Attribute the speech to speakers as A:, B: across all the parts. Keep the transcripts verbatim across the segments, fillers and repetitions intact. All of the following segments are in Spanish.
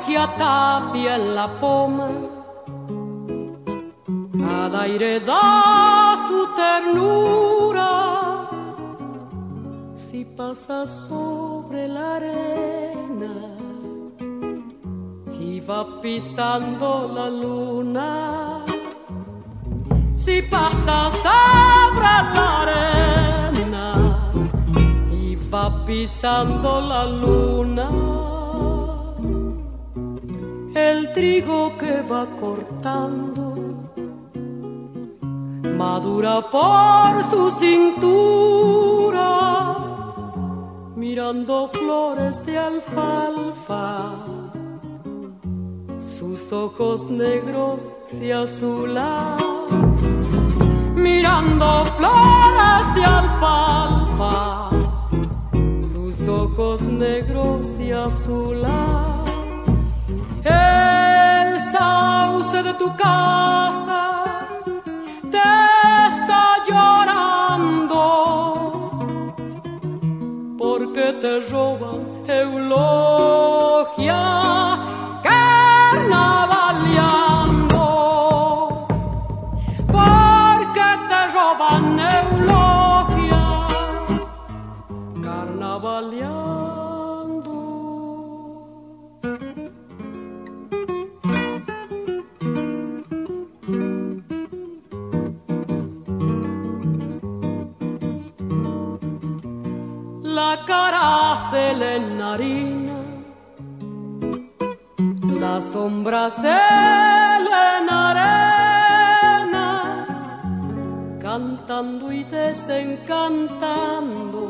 A: eulogia tapia en la poma, al aire da su ternura. Si pasa sobre la arena y va pisando la luna, si pasa sobre la arena y va pisando la luna, el trigo que va cortando madura por su cintura, mirando flores de alfalfa, sus ojos negros se azulan, mirando flores de alfalfa, sus ojos negros se azulan. El sauce de tu casa te está llorando porque te roban eulogia carnavaleando, porque te roban eulogia carnavaleando. La cara se le enharina, la sombra se le enarena, cantando y desencantando,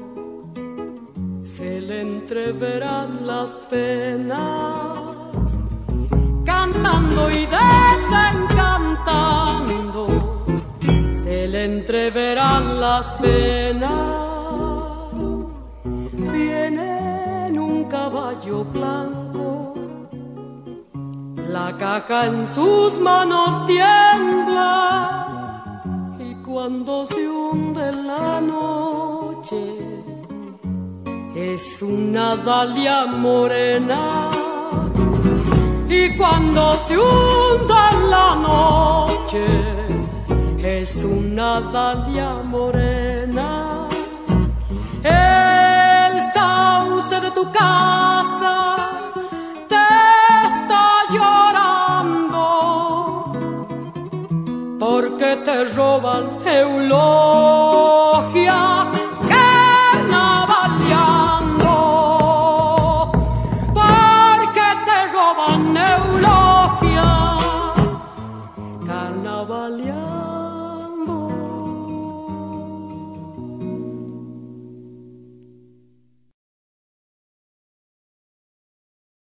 A: se le entreverán las penas, cantando y desencantando, se le entreverán las penas. Viene en un caballo blanco, la caja en sus manos tiembla, y cuando se hunde la noche es una dalia morena, y cuando se hunde la noche es una dalia morena. El sauce de tu casa te está llorando porque te roban eulogia